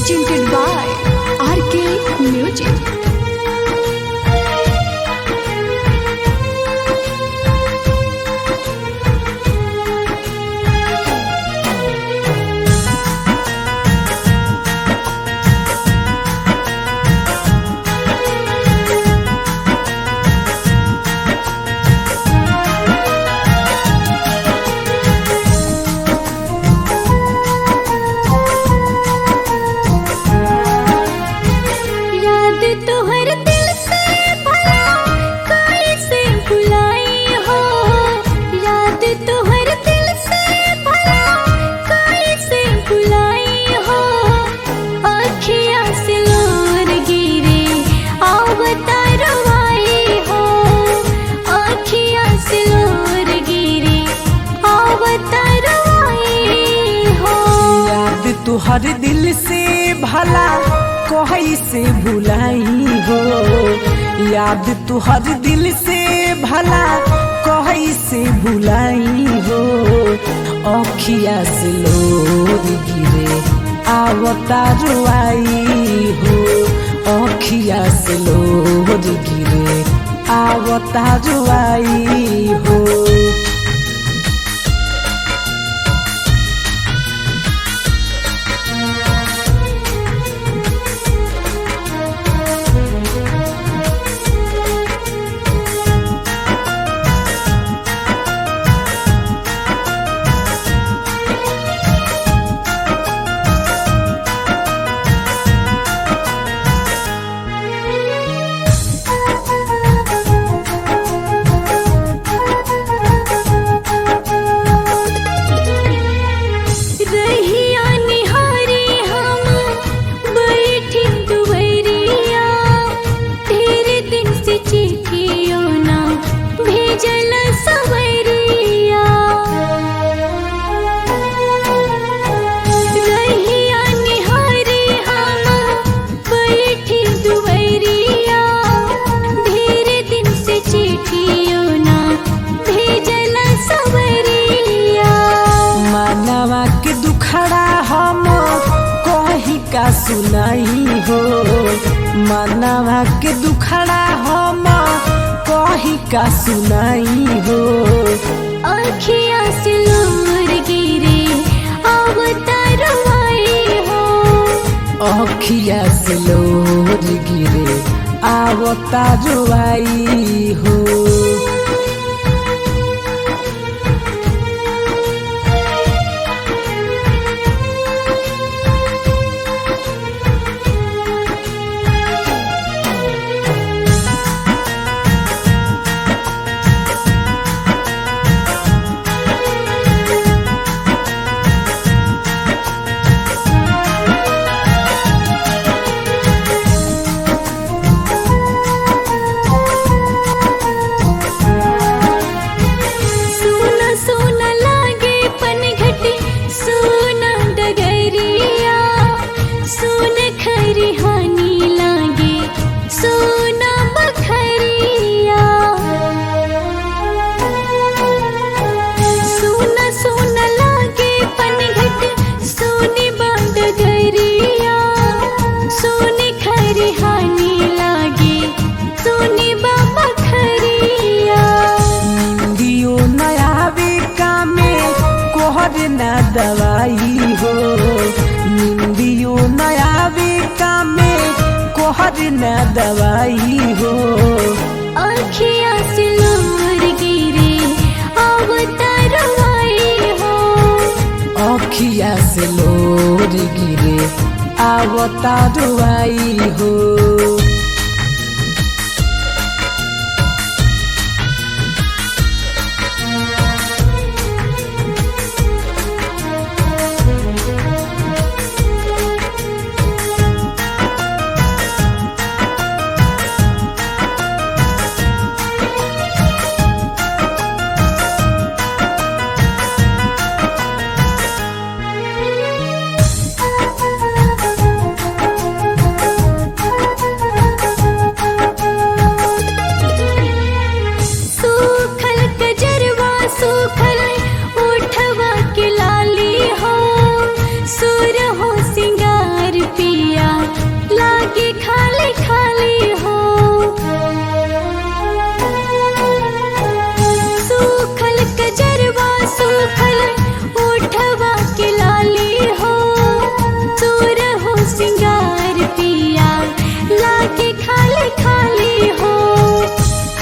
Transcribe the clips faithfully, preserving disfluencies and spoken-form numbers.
presented by R K Music. याद तोहर दिल से भला कैसे भुलाई हो, याद तोहर दिल से भला कैसे भुलाई हो। अखियाँ से लोर गिरे आवता रुवाई हो, अखियाँ से लोर गिरे आवता रुवाई हो। याद तुहर दिल से भला कैसे भुलाई हो, याद तुहर दिल से भला कैसे भुलाई हो। अखिया से लोर गिरे आवता रुआई हो, अखिया से लोर गिरे आवता रुआई हो। रहिया निहारी हम बैठी दुवरिया, तेरे दिन से चिट्ठियों ना भेजल सवरिया। रहिया निहारी हम बैठी दुवरिया, तेरे दिन से चिट्ठियों ना भेजल सवरिया। मानवा के दुखड़ा हम कही का सुनाई हो, मानवा के दुखड़ा हम कही का सुनाई हो। अखियाँ से लोर गिरे आवता रुवाई हो, अखिया से लोर गिरे आवता रुआई हो। सोना सोना लागे पनघटी सोना डगरिया, सोन खरिहानी लागे सोना बखरिया। सोना सोना लागे पनघटी सोनी बाडगरिया, सोनी खरिहानी लागे सोनी बखरिया। दियो नयावे कामे कोहर ना दवाई हो, निंदियो नयावे कामे कोहर ना दवाई हो। अखियाँ से लोर गिरे आवता रुवाई हो, अखिया से लोर गिरे आवता रुआई हो।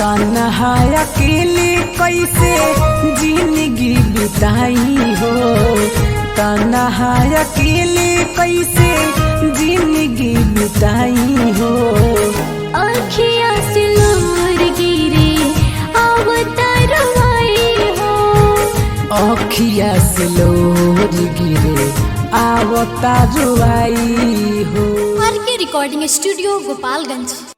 तन्हा अकेले कैसे जिंदगी बिताई हो, तन्हा अकेले कैसे जिंदगी बिताई हो। अखिया से लोर गिरे आवता रुआई हो, अखिया से लोर गिरे आवता रुआई हो। आर के रिकॉर्डिंग स्टूडियो गोपालगंज।